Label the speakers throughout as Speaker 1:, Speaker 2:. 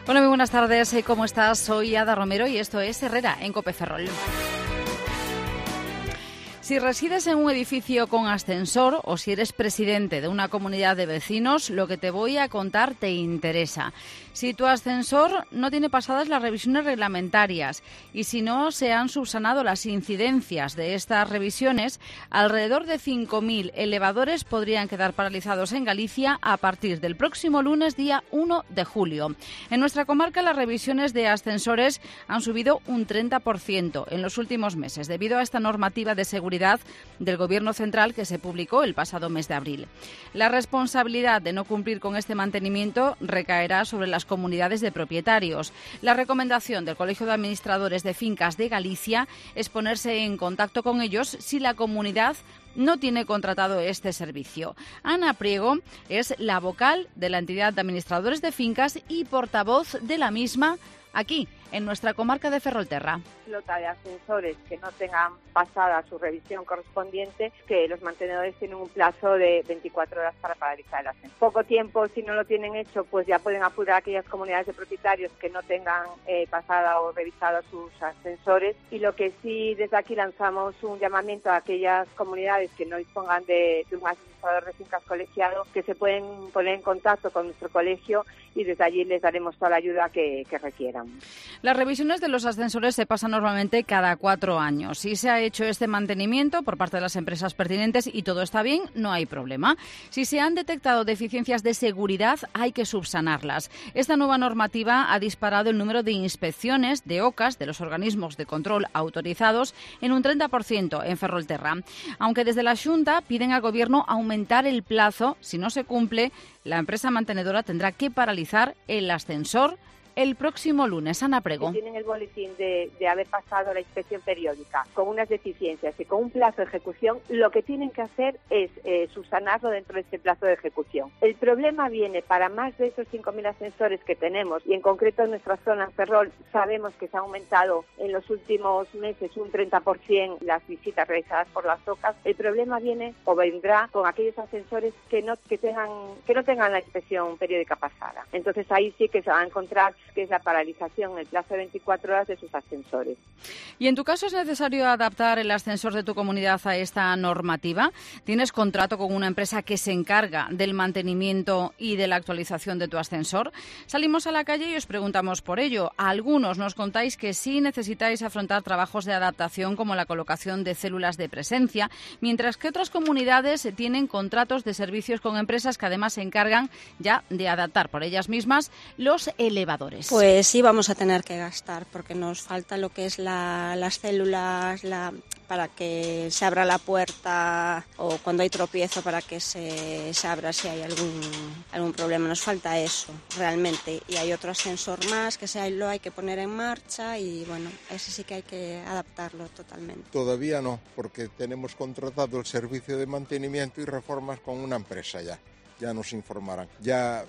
Speaker 1: Hola, muy buenas tardes. ¿Cómo estás? Soy Ada Romero y esto es Herrera en COPE Ferrol. Si resides en un edificio con ascensor o si eres presidente de una comunidad de vecinos, lo que te voy a contar te interesa. Si tu ascensor no tiene pasadas las revisiones reglamentarias y si no se han subsanado las incidencias de estas revisiones, alrededor de 5.000 elevadores podrían quedar paralizados en Galicia a partir del próximo lunes, día 1 de julio. En nuestra comarca, las revisiones de ascensores han subido un 30% en los últimos meses debido a esta normativa de seguridad del Gobierno central que se publicó el pasado mes de abril. La responsabilidad de no cumplir con este mantenimiento recaerá sobre las comunidades de propietarios. La recomendación del Colegio de Administradores de Fincas de Galicia es ponerse en contacto con ellos si la comunidad no tiene contratado este servicio. Ana Priego es la vocal de la entidad de administradores de fincas y portavoz de la misma aquí, en nuestra comarca de Ferrolterra.
Speaker 2: Flota de ascensores que no tengan pasada su revisión correspondiente, que los mantenedores tienen un plazo de 24 horas para paralizar el ascensor. Poco tiempo, si no lo tienen hecho, pues ya pueden apurar a aquellas comunidades de propietarios que no tengan pasada o revisado sus ascensores. Y lo que sí, desde aquí lanzamos un llamamiento a aquellas comunidades que no dispongan de un administrador de fincas colegiado, que se pueden poner en contacto con nuestro colegio y desde allí les daremos toda la ayuda que requieran.
Speaker 1: Las revisiones de los ascensores se pasan normalmente cada 4 años. Si se ha hecho este mantenimiento por parte de las empresas pertinentes y todo está bien, no hay problema. Si se han detectado deficiencias de seguridad, hay que subsanarlas. Esta nueva normativa ha disparado el número de inspecciones de OCAS, de los organismos de control autorizados, en un 30% en Ferrolterra. Aunque desde la Xunta piden al Gobierno aumentar el plazo, si no se cumple, la empresa mantenedora tendrá que paralizar el ascensor el próximo lunes. Ana Priego.
Speaker 2: Que tienen el boletín de haber pasado la inspección periódica con unas deficiencias y con un plazo de ejecución, lo que tienen que hacer es subsanarlo dentro de este plazo de ejecución. El problema viene para más de esos 5.000 ascensores que tenemos, y en concreto en nuestra zona, en Ferrol, sabemos que se ha aumentado en los últimos meses un 30% las visitas realizadas por las OCAS. El problema viene o vendrá con aquellos ascensores que no tengan la inspección periódica pasada. Entonces ahí sí que se va a encontrar que es la paralización en el plazo de 24 horas de sus ascensores.
Speaker 1: ¿Y en tu caso es necesario adaptar el ascensor de tu comunidad a esta normativa? ¿Tienes contrato con una empresa que se encarga del mantenimiento y de la actualización de tu ascensor? Salimos a la calle y os preguntamos por ello. A algunos nos contáis que sí necesitáis afrontar trabajos de adaptación como la colocación de células de presencia, mientras que otras comunidades tienen contratos de servicios con empresas que además se encargan ya de adaptar por ellas mismas los elevadores.
Speaker 3: Pues sí, vamos a tener que gastar porque nos falta lo que es las células para que se abra la puerta o cuando hay tropiezo para que se abra si hay algún problema. Nos falta eso realmente, y hay otro ascensor más que lo hay que poner en marcha y bueno, ese sí que hay que adaptarlo totalmente.
Speaker 4: Todavía no, porque tenemos contratado el servicio de mantenimiento y reformas con una empresa ya nos informarán. Ya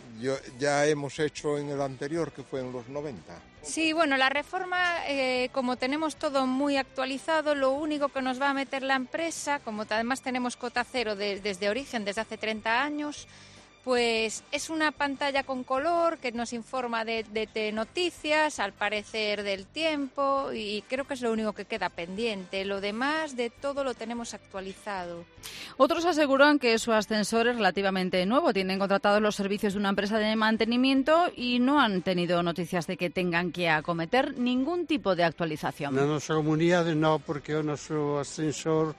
Speaker 4: hemos hecho en el anterior, que fue en los 90.
Speaker 5: Sí, bueno, la reforma, como tenemos todo muy actualizado, lo único que nos va a meter la empresa, como además tenemos cota cero desde origen, desde hace 30 años, pues es una pantalla con color que nos informa de noticias, al parecer del tiempo, y creo que es lo único que queda pendiente. Lo demás de todo lo tenemos actualizado.
Speaker 1: Otros aseguran que su ascensor es relativamente nuevo. Tienen contratados los servicios de una empresa de mantenimiento y no han tenido noticias de que tengan que acometer ningún tipo de actualización.
Speaker 6: Na nosa comunidade no, porque o noso ascensor,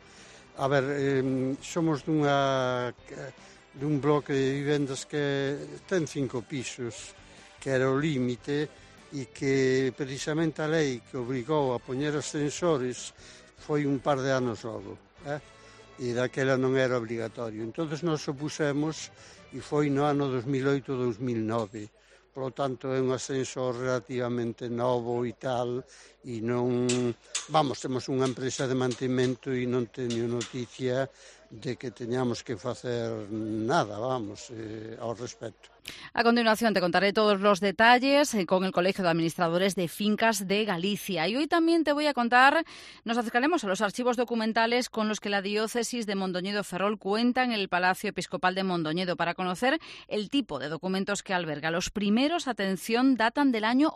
Speaker 6: somos dun bloque de vivendas que ten 5 pisos, que era o límite, e que precisamente a lei que obrigou a poñer ascensores foi un par de anos logo, e daquela non era obligatorio. Entonces nos opusemos e foi no ano 2008-2009. Por lo tanto, é un ascensor relativamente novo e tal, e non... Vamos, temos unha empresa de mantemento e non teño noticia de que teñamos que facer nada, vamos, ao respecto.
Speaker 1: A continuación te contaré todos los detalles con el Colegio de Administradores de Fincas de Galicia. Y hoy también te voy a contar, nos acercaremos a los archivos documentales con los que la diócesis de Mondoñedo Ferrol cuenta en el Palacio Episcopal de Mondoñedo para conocer el tipo de documentos que alberga. Los primeros, atención, datan del año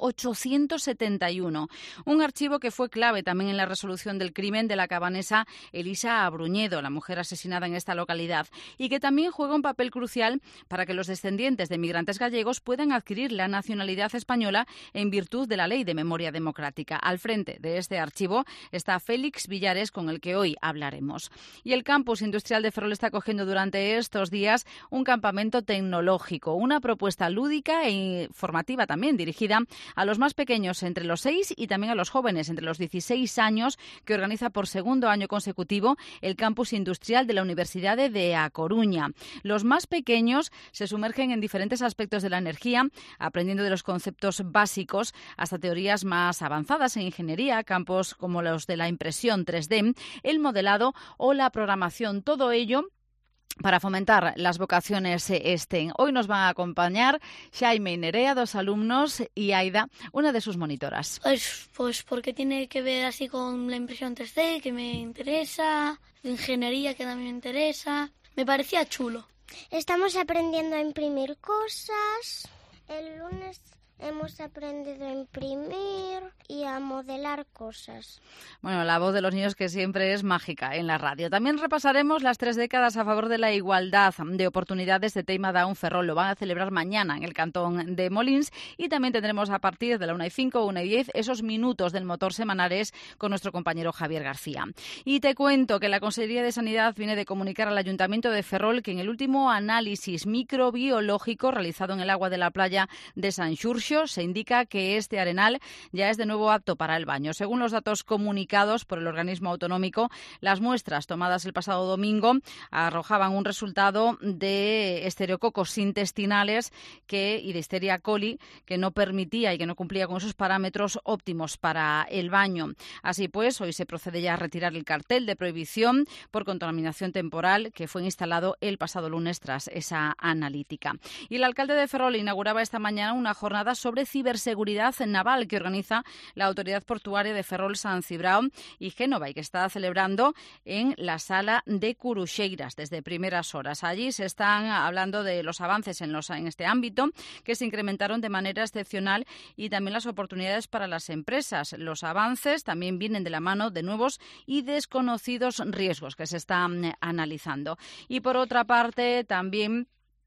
Speaker 1: 871. Un archivo que fue clave también en la resolución del crimen de la cabanesa Elisa Abruñedo, la mujer asesinada en esta localidad, y que también juega un papel crucial para que los descendientes de migrantes gallegos puedan adquirir la nacionalidad española en virtud de la Ley de Memoria Democrática. Al frente de este archivo está Félix Villares, con el que hoy hablaremos. Y el campus industrial de Ferrol está acogiendo durante estos días un campamento tecnológico, una propuesta lúdica e formativa también dirigida a los más pequeños entre los 6 y también a los jóvenes entre los 16 años, que organiza por segundo año consecutivo el campus industrial de la Universidad de A Coruña. Los más pequeños se sumergen en diferentes aspectos de la energía, aprendiendo de los conceptos básicos hasta teorías más avanzadas en ingeniería, campos como los de la impresión 3D, el modelado o la programación. Todo ello para fomentar las vocaciones STEM. Hoy nos van a acompañar Xaime y Nerea, dos alumnos, y Aida, una de sus monitoras.
Speaker 7: Pues porque tiene que ver así con la impresión 3D, que me interesa, ingeniería, que también me interesa. Me parecía chulo.
Speaker 8: Estamos aprendiendo a imprimir cosas. El lunes hemos aprendido a imprimir y a modelar cosas.
Speaker 1: Bueno, la voz de los niños que siempre es mágica en la radio. También repasaremos las 3 décadas a favor de la igualdad de oportunidades de Teima Down Ferrol. Lo van a celebrar mañana en el cantón de Molins, y también tendremos a partir de la 1:05, 1:10 esos minutos del motor semanales con nuestro compañero Javier García. Y te cuento que la Consejería de Sanidad viene de comunicar al Ayuntamiento de Ferrol que en el último análisis microbiológico realizado en el agua de la playa de San Xurxo se indica que este arenal ya es de nuevo apto para el baño. Según los datos comunicados por el organismo autonómico, las muestras tomadas el pasado domingo arrojaban un resultado de estereococos intestinales y de Listeria coli, que no permitía y que no cumplía con esos parámetros óptimos para el baño. Así pues, hoy se procede ya a retirar el cartel de prohibición por contaminación temporal que fue instalado el pasado lunes tras esa analítica. Y el alcalde de Ferrol inauguraba esta mañana una jornada sobre ciberseguridad naval que organiza la Autoridad Portuaria de Ferrol, San Cibrao y Génova, y que está celebrando en la sala de Curuxeiras desde primeras horas. Allí se están hablando de los avances en este ámbito, que se incrementaron de manera excepcional, y también las oportunidades para las empresas. Los avances también vienen de la mano de nuevos y desconocidos riesgos que se están analizando. Y por otra parte, también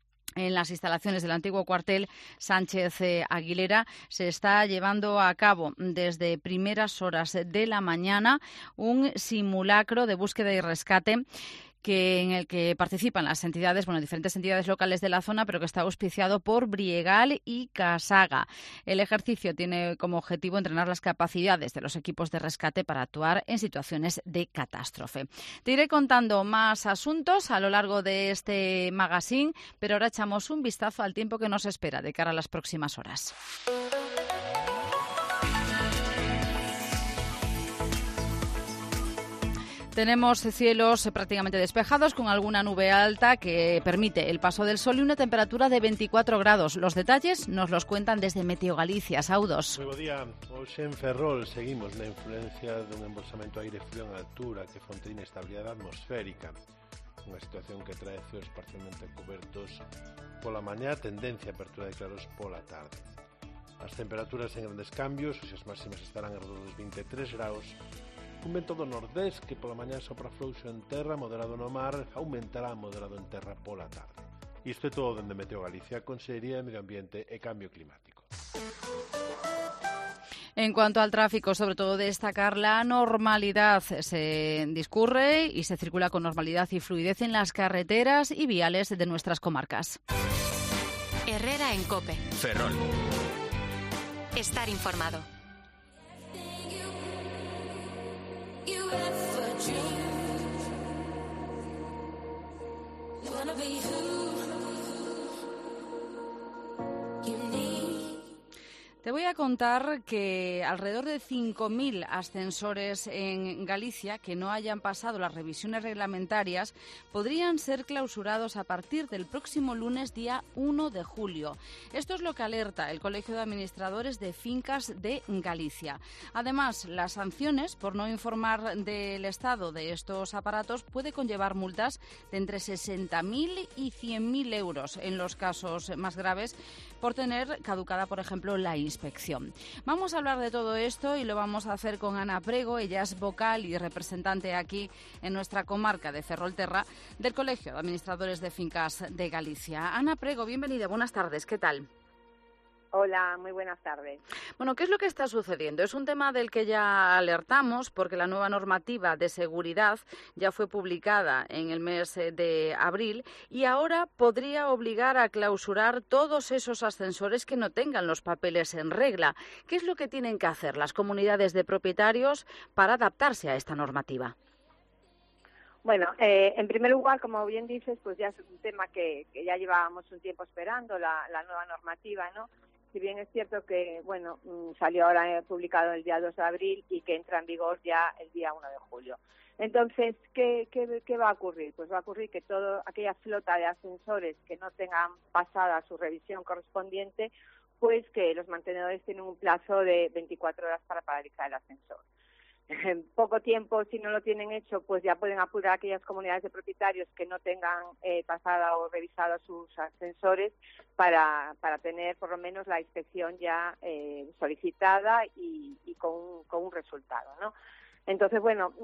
Speaker 1: en las instalaciones del antiguo cuartel Sánchez Aguilera se está llevando a cabo desde primeras horas de la mañana un simulacro de búsqueda y rescate en el que participan las entidades, diferentes entidades locales de la zona, pero que está auspiciado por Briegal y Casaga. El ejercicio tiene como objetivo entrenar las capacidades de los equipos de rescate para actuar en situaciones de catástrofe. Te iré contando más asuntos a lo largo de este magazine, pero ahora echamos un vistazo al tiempo que nos espera de cara a las próximas horas. Tenemos cielos prácticamente despejados con alguna nube alta que permite el paso del sol y una temperatura de 24 grados. Los detalles nos los cuentan desde Meteo Galicia. Saudos.
Speaker 9: Moi bo día. Hoxe en Ferrol seguimos na influencia dun embolsamento de aire frío en altura que fonte inestabilidade atmosférica. Unha situación que trae cielos parcialmente cobertos pola mañá, tendencia a apertura de claros pola tarde. As temperaturas en grandes cambios, as máximas estarán alrededor dos 23 graus. Un vento do nordés que pola mañá sopra frouxo en terra, moderado no mar, aumentará moderado en terra pola tarde. Isto é todo dende Meteo Galicia, Consellería de Medio Ambiente e Cambio Climático.
Speaker 1: En cuanto al tráfico, sobre todo destacar la normalidad. Se discurre y se circula con normalidad y fluidez en las carreteras y viales de nuestras comarcas.
Speaker 10: Herrera en COPE.
Speaker 11: Ferrol.
Speaker 10: Estar informado.
Speaker 1: Te voy a contar que alrededor de 5.000 ascensores en Galicia que no hayan pasado las revisiones reglamentarias podrían ser clausurados a partir del próximo lunes, día 1 de julio. Esto es lo que alerta el Colegio de Administradores de Fincas de Galicia. Además, las sanciones por no informar del estado de estos aparatos puede conllevar multas de entre 60.000 y 100.000 euros en los casos más graves por tener caducada, por ejemplo, la inspección. Vamos a hablar de todo esto y lo vamos a hacer con Ana Prego. Ella es vocal y representante aquí en nuestra comarca de Ferrolterra del Colegio de Administradores de Fincas de Galicia. Ana Prego, bienvenida, buenas tardes, ¿qué tal?
Speaker 2: Hola, muy buenas tardes.
Speaker 1: Bueno, ¿qué es lo que está sucediendo? Es un tema del que ya alertamos porque la nueva normativa de seguridad ya fue publicada en el mes de abril y ahora podría obligar a clausurar todos esos ascensores que no tengan los papeles en regla. ¿Qué es lo que tienen que hacer las comunidades de propietarios para adaptarse a esta normativa?
Speaker 2: Bueno, en primer lugar, como bien dices, pues ya es un tema que ya llevábamos un tiempo esperando, la nueva normativa, ¿no? Si bien es cierto que, bueno, salió ahora publicado el día 2 de abril y que entra en vigor ya el día 1 de julio. Entonces, ¿qué va a ocurrir? Pues va a ocurrir que toda aquella flota de ascensores que no tengan pasada su revisión correspondiente, pues que los mantenedores tienen un plazo de 24 horas para paralizar el ascensor. En poco tiempo, si no lo tienen hecho, pues ya pueden apurar a aquellas comunidades de propietarios que no tengan pasada o revisado sus ascensores para tener por lo menos la inspección ya solicitada y con un resultado, ¿no? Entonces, bueno,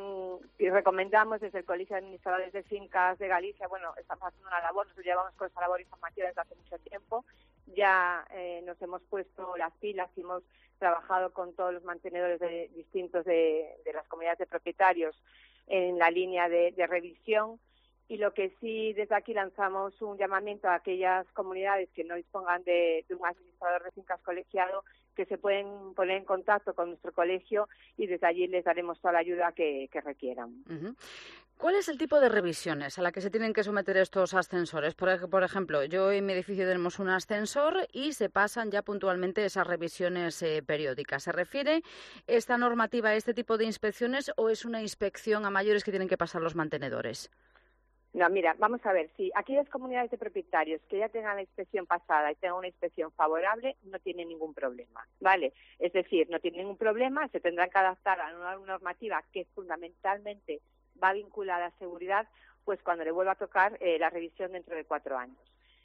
Speaker 2: y recomendamos desde el Colegio de Administradores de Fincas de Galicia, bueno, estamos haciendo una labor, nosotros llevamos con esa labor informativa desde hace mucho tiempo, ya nos hemos puesto las pilas y hemos trabajado con todos los mantenedores distintos de las comunidades de propietarios en la línea de revisión. Y lo que sí, desde aquí lanzamos un llamamiento a aquellas comunidades que no dispongan de un administrador de fincas colegiado, que se pueden poner en contacto con nuestro colegio y desde allí les daremos toda la ayuda que requieran.
Speaker 1: Uh-huh. ¿Cuál es el tipo de revisiones a la que se tienen que someter estos ascensores? Por ejemplo, yo en mi edificio tenemos un ascensor y se pasan ya puntualmente esas revisiones periódicas. ¿Se refiere esta normativa a este tipo de inspecciones o es una inspección a mayores que tienen que pasar los mantenedores?
Speaker 2: No, mira, vamos a ver, si aquellas comunidades de propietarios que ya tengan la inspección pasada y tengan una inspección favorable, no tienen ningún problema, ¿vale? Es decir, no tienen ningún problema, se tendrán que adaptar a una normativa que fundamentalmente va vinculada a seguridad, pues cuando le vuelva a tocar la revisión dentro de 4 años.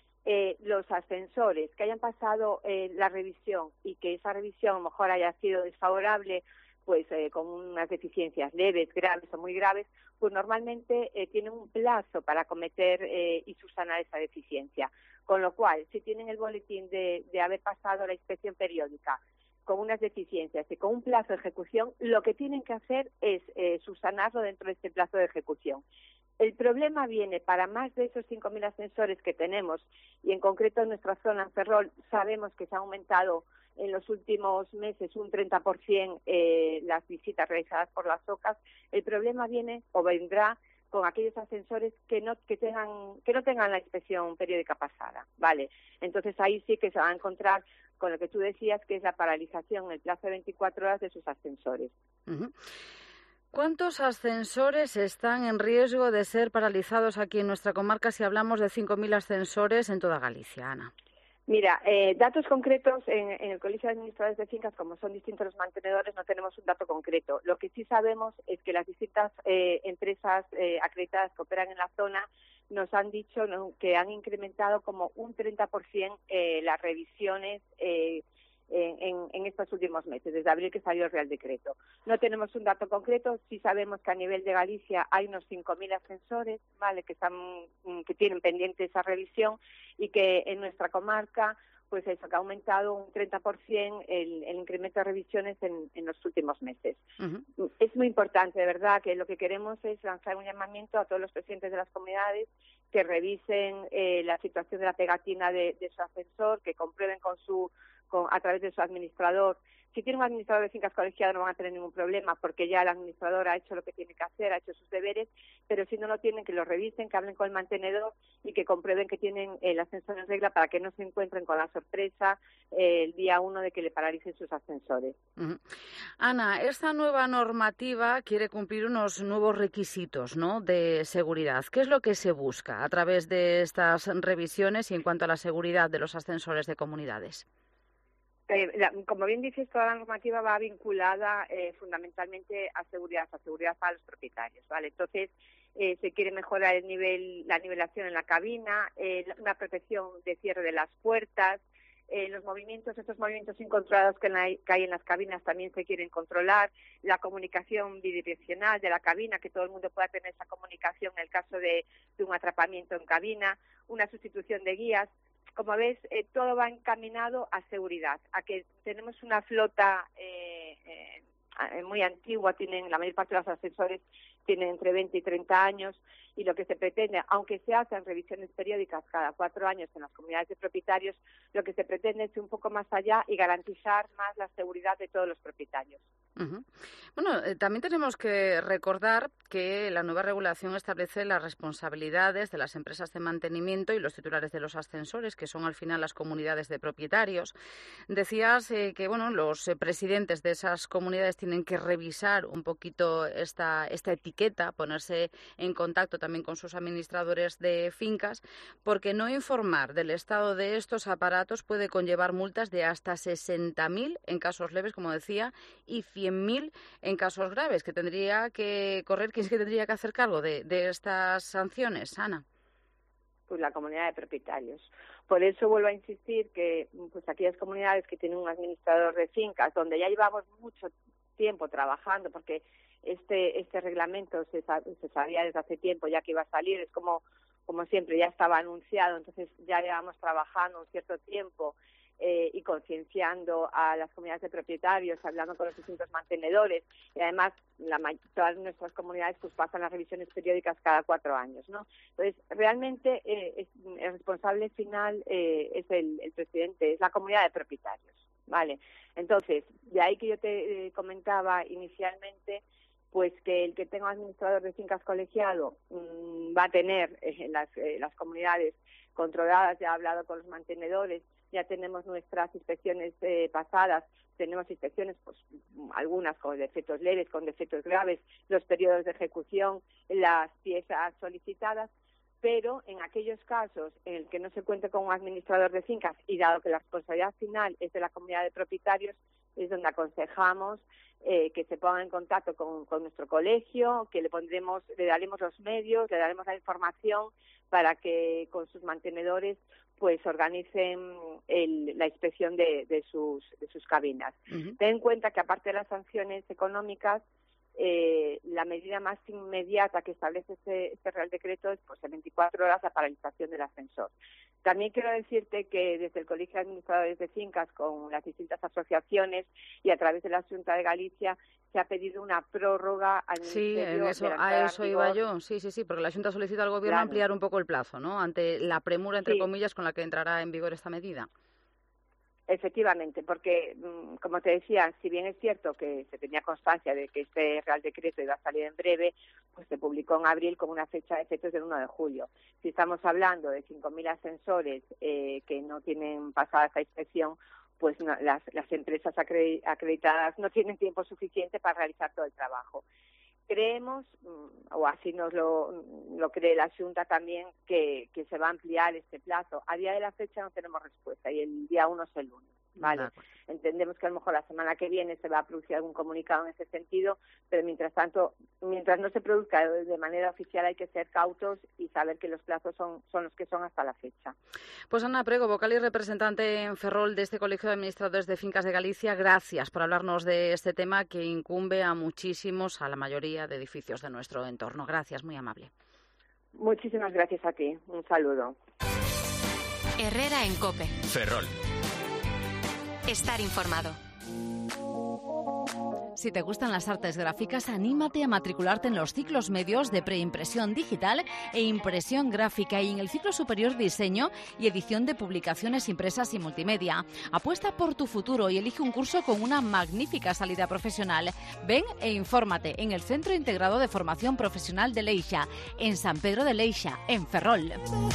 Speaker 2: Los ascensores que hayan pasado la revisión y que esa revisión a lo mejor haya sido desfavorable, pues con unas deficiencias leves, graves o muy graves, pues normalmente tienen un plazo para cometer y subsanar esa deficiencia. Con lo cual, si tienen el boletín de haber pasado la inspección periódica con unas deficiencias y con un plazo de ejecución, lo que tienen que hacer es subsanarlo dentro de este plazo de ejecución. El problema viene para más de esos 5.000 ascensores que tenemos, y en concreto en nuestra zona, en Ferrol, sabemos que se ha aumentado en los últimos meses un 30% las visitas realizadas por las OCAs. El problema viene o vendrá con aquellos ascensores que no tengan la inspección periódica pasada, ¿vale? Entonces ahí sí que se va a encontrar con lo que tú decías, que es la paralización en el plazo de 24 horas de sus ascensores.
Speaker 1: Uh-huh. ¿Cuántos ascensores están en riesgo de ser paralizados aquí en nuestra comarca si hablamos de 5.000 ascensores en toda Galicia, Ana?
Speaker 2: Mira, datos concretos en el Colegio de Administradores de Fincas, como son distintos los mantenedores, no tenemos un dato concreto. Lo que sí sabemos es que las distintas empresas acreditadas que operan en la zona nos han dicho que han incrementado como un 30% las revisiones en estos últimos meses, desde abril que salió el Real Decreto. No tenemos un dato concreto, sí sabemos que a nivel de Galicia hay unos 5.000 ascensores, ¿vale?, que tienen pendiente esa revisión, y que en nuestra comarca pues eso, que ha aumentado un 30% el incremento de revisiones en los últimos meses. Uh-huh. Es muy importante, de verdad, que lo que queremos es lanzar un llamamiento a todos los presidentes de las comunidades que revisen la situación de la pegatina de su ascensor, que comprueben a través de su administrador Si tiene un administrador de fincas colegiado no van a tener ningún problema porque ya el administrador ha hecho lo que tiene que hacer, ha hecho sus deberes, pero si no lo tienen, que lo revisen, que hablen con el mantenedor y que comprueben que tienen el ascensor en regla para que no se encuentren con la sorpresa el día 1 de que le paralicen sus ascensores.
Speaker 1: Ana, esta nueva normativa quiere cumplir unos nuevos requisitos, ¿no?, de seguridad. ¿Qué es lo que se busca a través de estas revisiones y en cuanto a la seguridad de los ascensores de comunidades?
Speaker 2: Como bien dices, toda la normativa va vinculada fundamentalmente a seguridad para los propietarios, ¿vale? Entonces, se quiere mejorar la nivelación en la cabina, una protección de cierre de las puertas, estos movimientos incontrolados que hay en las cabinas también se quieren controlar, la comunicación bidireccional de la cabina, que todo el mundo pueda tener esa comunicación en el caso de un atrapamiento en cabina, una sustitución de guías. Como ves, todo va encaminado a seguridad, a que tenemos una flota muy antigua, la mayor parte de los ascensores tienen entre 20 y 30 años, y lo que se pretende, aunque se hacen revisiones periódicas cada 4 años en las comunidades de propietarios, lo que se pretende es ir un poco más allá y garantizar más la seguridad de todos los propietarios.
Speaker 1: Bueno, también tenemos que recordar que la nueva regulación establece las responsabilidades de las empresas de mantenimiento y los titulares de los ascensores, que son al final las comunidades de propietarios. Decías que los presidentes de esas comunidades tienen que revisar un poquito esta etiqueta, ponerse en contacto también con sus administradores de fincas, porque no informar del estado de estos aparatos puede conllevar multas de hasta 60.000 en casos leves, como decía, y 100.000 en casos graves, que tendría que correr. ¿Quién es que tendría que hacer cargo de estas sanciones, Ana?
Speaker 2: Pues la comunidad de propietarios. Por eso vuelvo a insistir que aquellas comunidades que tienen un administrador de fincas, donde ya llevamos mucho tiempo trabajando, porque este reglamento se sabía desde hace tiempo ya que iba a salir, es como siempre, ya estaba anunciado, entonces ya llevamos trabajando un cierto tiempo y concienciando a las comunidades de propietarios, hablando con los distintos mantenedores, y además todas nuestras comunidades pasan las revisiones periódicas cada 4 años, ¿no? Entonces, realmente el responsable final es el presidente, es la comunidad de propietarios, ¿vale? Entonces, de ahí que yo te comentaba inicialmente, pues que el que tenga un administrador de fincas colegiado va a tener las comunidades controladas. Ya he hablado con los mantenedores, ya tenemos nuestras inspecciones pasadas, tenemos inspecciones, pues algunas con defectos leves, con defectos graves, los periodos de ejecución, las piezas solicitadas, pero en aquellos casos en el que no se cuente con un administrador de fincas y dado que la responsabilidad final es de la comunidad de propietarios, es donde aconsejamos que se pongan en contacto con nuestro colegio, que le daremos los medios, le daremos la información para que con sus mantenedores pues organicen la inspección de sus cabinas. Ten en cuenta que aparte de las sanciones económicas, la medida más inmediata que establece este Real Decreto es en 24 horas la paralización del ascensor. También quiero decirte que desde el Colegio de Administradores de Fincas, con las distintas asociaciones y a través de la Xunta de Galicia, se ha pedido una prórroga al Ministerio.
Speaker 1: Sí, a eso iba yo. Sí, porque la Xunta solicita al Gobierno ampliar un poco el plazo, ¿no?, ante la premura, entre comillas, con la que entrará en vigor esta medida.
Speaker 2: Efectivamente, porque, como te decía, si bien es cierto que se tenía constancia de que este Real Decreto iba a salir en breve, pues se publicó en abril con una fecha de efectos del 1 de julio. Si estamos hablando de 5.000 ascensores que no tienen pasada esta inspección, pues no, las empresas acreditadas no tienen tiempo suficiente para realizar todo el trabajo. Creemos, o así nos lo cree la Xunta también, que se va a ampliar este plazo. A día de la fecha no tenemos respuesta y el día 1 es el lunes, ¿vale? Entendemos que a lo mejor la semana que viene se va a producir algún comunicado en ese sentido, pero mientras tanto, mientras no se produzca de manera oficial, hay que ser cautos y saber que los plazos son los que son hasta la fecha.
Speaker 1: Pues Ana Prego, vocal y representante en Ferrol de este Colegio de Administradores de Fincas de Galicia, gracias por hablarnos de este tema que incumbe a muchísimos, a la mayoría de edificios de nuestro entorno. Gracias, muy amable.
Speaker 2: Muchísimas gracias a ti. Un saludo.
Speaker 10: Herrera en COPE.
Speaker 11: Ferrol.
Speaker 10: Estar informado.
Speaker 1: Si te gustan las artes gráficas, anímate a matricularte en los ciclos medios de preimpresión digital e impresión gráfica y en el ciclo superior diseño y edición de publicaciones impresas y multimedia. Apuesta por tu futuro y elige un curso con una magnífica salida profesional. Ven e infórmate en el Centro Integrado de Formación Profesional de Leixa, en San Pedro de Leixa, en Ferrol.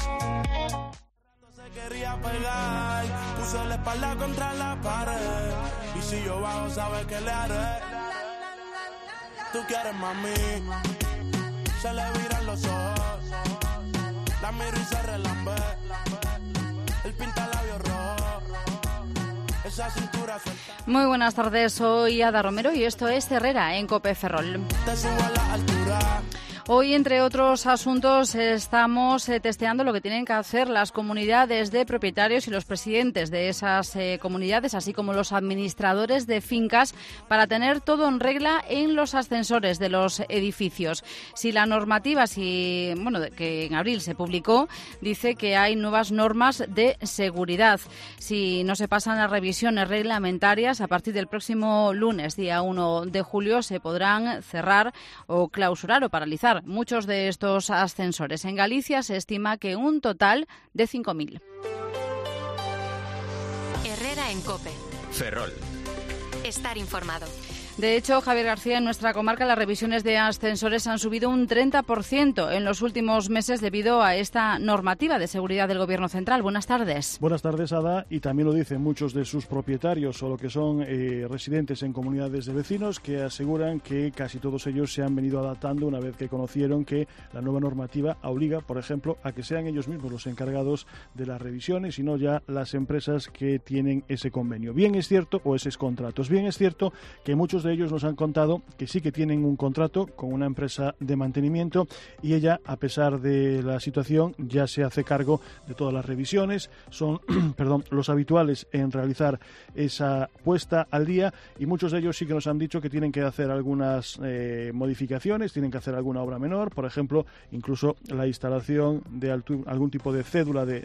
Speaker 11: Quería pegar, puso la espalda contra la pared. Y si yo bajo, sabes que le haré. Tú quieres, mami. Se le viran los ojos. La miro y se relambe. El pinta labios rojo. Esa cintura suelta.
Speaker 1: Muy buenas tardes, soy Ada Romero y esto es Herrera en COPE Ferrol.
Speaker 11: Te subo a la altura.
Speaker 1: Hoy, entre otros asuntos, estamos testeando lo que tienen que hacer las comunidades de propietarios y los presidentes de esas comunidades, así como los administradores de fincas, para tener todo en regla en los ascensores de los edificios. Si la normativa, que en abril se publicó, dice que hay nuevas normas de seguridad. Si no se pasan las revisiones reglamentarias, a partir del próximo lunes, día 1 de julio, se podrán cerrar o clausurar o paralizar muchos de estos ascensores. En Galicia se estima que un total de 5.000.
Speaker 10: Herrera en COPE.
Speaker 12: Ferrol.
Speaker 10: Estar informado.
Speaker 1: De hecho, Javier García, en nuestra comarca las revisiones de ascensores han subido un 30% en los últimos meses debido a esta normativa de seguridad del Gobierno Central. Buenas tardes.
Speaker 13: Buenas tardes, Ada. Y también lo dicen muchos de sus propietarios o lo que son residentes en comunidades de vecinos, que aseguran que casi todos ellos se han venido adaptando una vez que conocieron que la nueva normativa obliga, por ejemplo, a que sean ellos mismos los encargados de las revisiones y no ya las empresas que tienen ese convenio. Bien es cierto, o esos contratos, bien es cierto que muchos de ellos nos han contado que sí que tienen un contrato con una empresa de mantenimiento y ella, a pesar de la situación, ya se hace cargo de todas las revisiones. Son los habituales en realizar esa puesta al día y muchos de ellos sí que nos han dicho que tienen que hacer algunas modificaciones, tienen que hacer alguna obra menor, por ejemplo, incluso la instalación de algún tipo de cédula de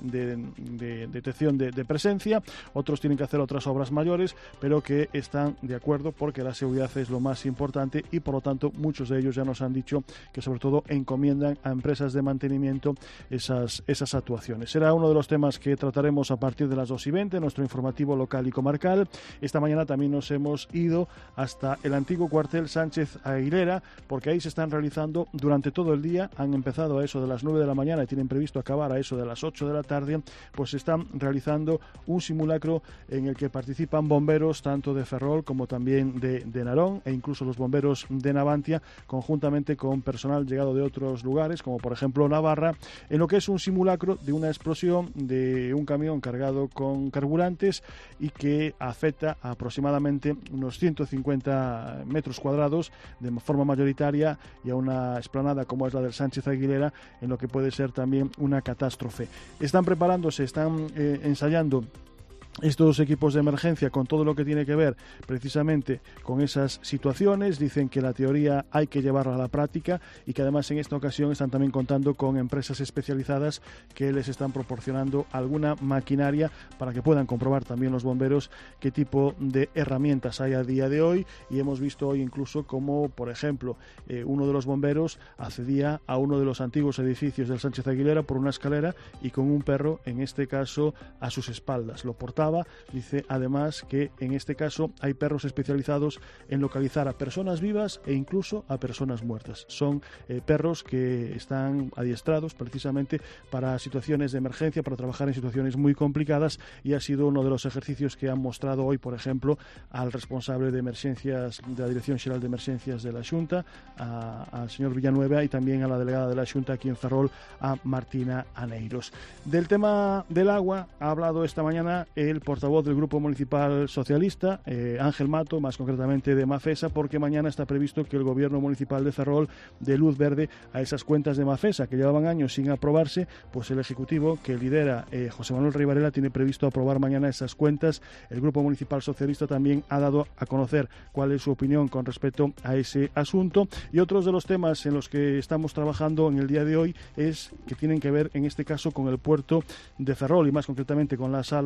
Speaker 13: detección de presencia. Otros tienen que hacer otras obras mayores, pero que están de acuerdo porque la seguridad es lo más importante y por lo tanto muchos de ellos ya nos han dicho que sobre todo encomiendan a empresas de mantenimiento esas actuaciones. Será uno de los temas que trataremos a partir de las 2:20 en nuestro informativo local y comarcal. Esta mañana también nos hemos ido hasta el antiguo cuartel Sánchez Aguilera porque ahí se están realizando durante todo el día, han empezado a eso de las 9 de la mañana y tienen previsto acabar a eso de las 8 de la tarde, pues se están realizando un simulacro en el que participan bomberos tanto de Ferrol como también de Narón e incluso los bomberos de Navantia, conjuntamente con personal llegado de otros lugares, como por ejemplo Navarra, en lo que es un simulacro de una explosión de un camión cargado con carburantes y que afecta a aproximadamente unos 150 metros cuadrados de forma mayoritaria y a una explanada como es la del Sánchez Aguilera, en lo que puede ser también una catástrofe. Están preparándose, están ensayando estos equipos de emergencia con todo lo que tiene que ver precisamente con esas situaciones. Dicen que la teoría hay que llevarla a la práctica y que además en esta ocasión están también contando con empresas especializadas que les están proporcionando alguna maquinaria para que puedan comprobar también los bomberos qué tipo de herramientas hay a día de hoy. Y hemos visto hoy incluso como, por ejemplo, uno de los bomberos accedía a uno de los antiguos edificios del Sánchez Aguilera por una escalera y con un perro, en este caso, a sus espaldas. Lo portaba. Dice además que en este caso hay perros especializados en localizar a personas vivas e incluso a personas muertas. Son perros que están adiestrados precisamente para situaciones de emergencia, para trabajar en situaciones muy complicadas, y ha sido uno de los ejercicios que han mostrado hoy, por ejemplo, al responsable de emergencias de la Dirección Xeral de Emergencias de la Xunta, al señor Villanueva, y también a la delegada de la Xunta aquí en Ferrol, a Martina Aneiros. Del tema del agua ha hablado esta mañana el portavoz del Grupo Municipal Socialista, Ángel Mato, más concretamente de Mafesa, porque mañana está previsto que el Gobierno Municipal de Ferrol dé luz verde a esas cuentas de Mafesa que llevaban años sin aprobarse. Pues el Ejecutivo que lidera José Manuel Rey Varela tiene previsto aprobar mañana esas cuentas. El Grupo Municipal Socialista también ha dado a conocer cuál es su opinión con respecto a ese asunto. Y otros de los temas en los que estamos trabajando en el día de hoy es que tienen que ver en este caso con el puerto de Ferrol y más concretamente con la sala Curus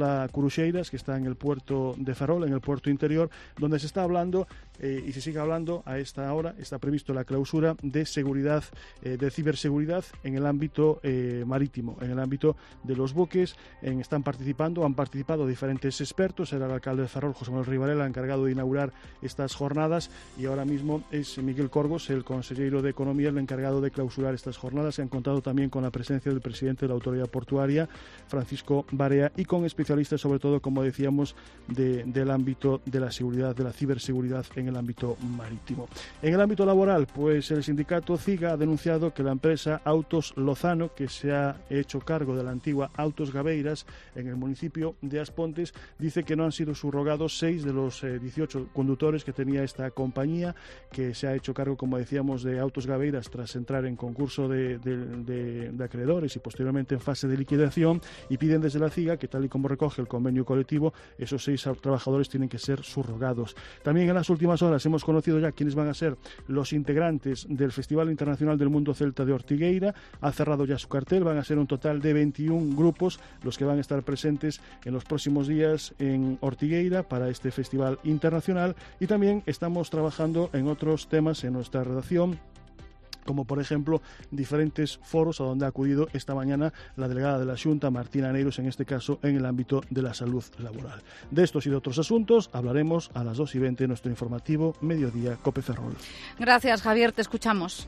Speaker 13: Buxeiras, que está en el puerto de Ferrol, en el puerto interior, donde se está hablando y se sigue hablando a esta hora, está previsto la clausura de seguridad, de ciberseguridad en el ámbito marítimo, en el ámbito de los buques. Han participado diferentes expertos. Era el alcalde de Ferrol, José Manuel Rivarela, encargado de inaugurar estas jornadas, y ahora mismo es Miguel Corgos, el consejero de Economía, el encargado de clausurar estas jornadas. Se han contado también con la presencia del presidente de la Autoridad Portuaria, Francisco Barea, y con especialistas, sobre todo, como decíamos, del ámbito de la seguridad, de la ciberseguridad en el ámbito marítimo. En el ámbito laboral, pues el sindicato CIGA ha denunciado que la empresa Autos Lozano, que se ha hecho cargo de la antigua Autos Gabeiras en el municipio de Aspontes, dice que no han sido subrogados 6 de los 18 conductores que tenía esta compañía, que se ha hecho cargo, como decíamos, de Autos Gabeiras tras entrar en concurso de acreedores y posteriormente en fase de liquidación, y piden desde la CIGA que, tal y como recoge el convenio colectivo, esos 6 trabajadores tienen que ser subrogados. También en las últimas horas hemos conocido ya quiénes van a ser los integrantes del Festival Internacional del Mundo Celta de Ortigueira. Ha cerrado ya su cartel, van a ser un total de 21 grupos los que van a estar presentes en los próximos días en Ortigueira para este festival internacional, y también estamos trabajando en otros temas en nuestra redacción, como por ejemplo diferentes foros a donde ha acudido esta mañana la delegada de la Xunta, Martina Neiros, en este caso en el ámbito de la salud laboral. De estos y de otros asuntos hablaremos a las 2:20 en nuestro informativo Mediodía Cope Ferrol.
Speaker 1: Gracias, Javier, te escuchamos.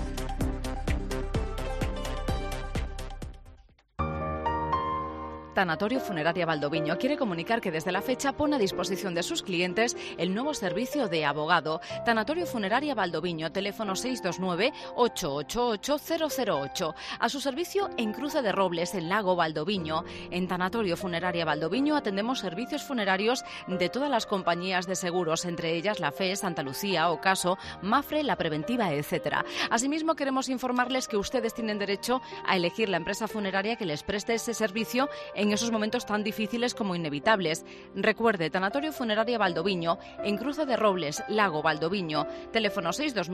Speaker 1: Tanatorio Funeraria Valdoviño quiere comunicar que desde la fecha pone a disposición de sus clientes el nuevo servicio de abogado. Tanatorio Funeraria Valdoviño, teléfono 629-888-008. A su servicio en Cruce de Robles, en Lago Valdoviño. En Tanatorio Funeraria Valdoviño atendemos servicios funerarios de todas las compañías de seguros, entre ellas La Fe, Santa Lucía, Ocaso, Mafre, La Preventiva, etc. Asimismo, queremos informarles que ustedes tienen derecho a elegir la empresa funeraria que les preste ese servicio en esos momentos tan difíciles como inevitables. Recuerde, Tanatorio Funeraria Valdoviño, en Cruce de Robles, Lago Valdoviño, teléfono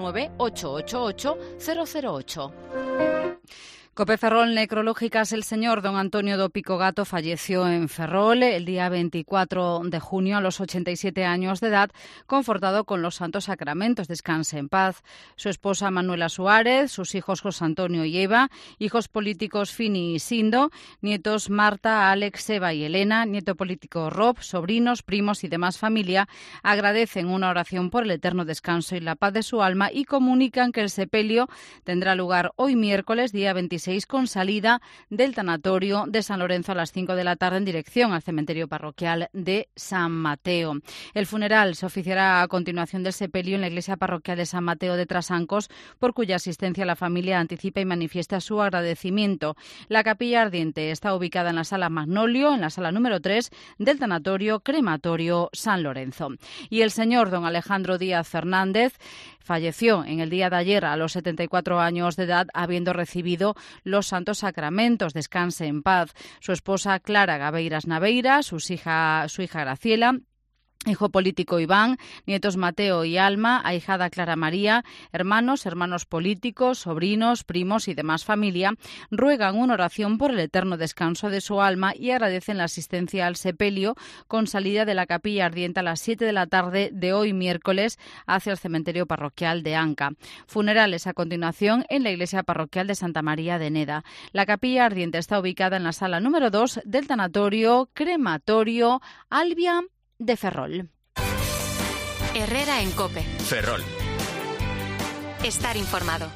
Speaker 1: 629-888-008. Cope Ferrol, necrológicas. El señor don Antonio do Pico Gato falleció en Ferrol el día 24 de junio a los 87 años de edad, confortado con los santos sacramentos. Descanse en paz. Su esposa Manuela Suárez, sus hijos José Antonio y Eva, hijos políticos Fini y Sindo, nietos Marta, Alex, Eva y Elena, nieto político Rob, sobrinos, primos y demás familia, agradecen una oración por el eterno descanso y la paz de su alma y comunican que el sepelio tendrá lugar hoy miércoles, día 26, con salida del tanatorio de San Lorenzo a las 5 de la tarde en dirección al cementerio parroquial de San Mateo. El funeral se oficiará a continuación del sepelio en la iglesia parroquial de San Mateo de Trasancos, por cuya asistencia la familia anticipa y manifiesta su agradecimiento. La capilla ardiente está ubicada en la sala Magnolio, en la sala número 3 del tanatorio crematorio San Lorenzo. Y el señor don Alejandro Díaz Fernández falleció en el día de ayer a los 74 años de edad, habiendo recibido los santos sacramentos. Descanse en paz. Su esposa Clara Gabeiras Naveira, su hija Graciela, hijo político Iván, nietos Mateo y Alma, ahijada Clara María, hermanos políticos, sobrinos, primos y demás familia, ruegan una oración por el eterno descanso de su alma y agradecen la asistencia al sepelio con salida de la capilla ardiente a las 7 de la tarde de hoy miércoles hacia el cementerio parroquial de Anca. Funerales a continuación en la iglesia parroquial de Santa María de Neda. La capilla ardiente está ubicada en la sala número 2 del tanatorio crematorio Albia de Ferrol.
Speaker 10: Herrera en COPE.
Speaker 12: Ferrol.
Speaker 10: Estar informado.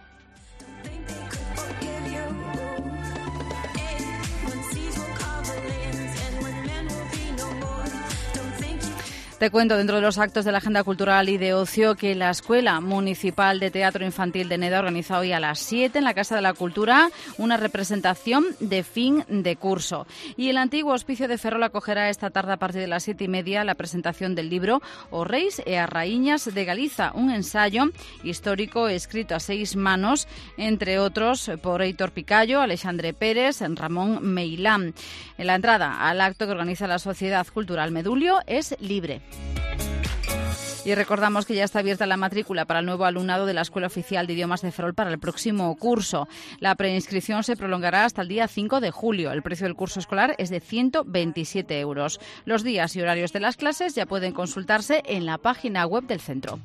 Speaker 1: Te cuento, dentro de los actos de la agenda cultural y de ocio, que la Escuela Municipal de Teatro Infantil de Neda organiza hoy a las 7 en la Casa de la Cultura una representación de fin de curso. Y el antiguo Hospicio de Ferrol acogerá esta tarde a partir de las 7:30 la presentación del libro Os Reis e as Raíñas de Galiza, un ensayo histórico escrito a 6 manos, entre otros por Heitor Picallo, Alexandre Pérez, Ramón Meilán. La entrada al acto que organiza la Sociedad Cultural Medulio es libre. Y recordamos que ya está abierta la matrícula para el nuevo alumnado de la Escuela Oficial de Idiomas de Ferrol para el próximo curso. La preinscripción se prolongará hasta el día 5 de julio. El precio del curso escolar es de 127 euros. Los días y horarios de las clases ya pueden consultarse en la página web del centro.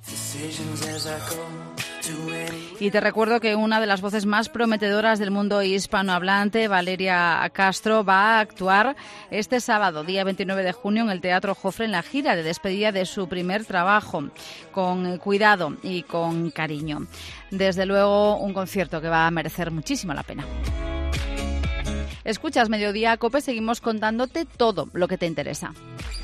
Speaker 1: Y te recuerdo que una de las voces más prometedoras del mundo hispanohablante, Valeria Castro, va a actuar este sábado, día 29 de junio, en el Teatro Jofre en la gira de despedida de su primer trabajo, con cuidado y con cariño. Desde luego, un concierto que va a merecer muchísimo la pena. Escuchas Mediodía Cope, seguimos contándote todo lo que te interesa.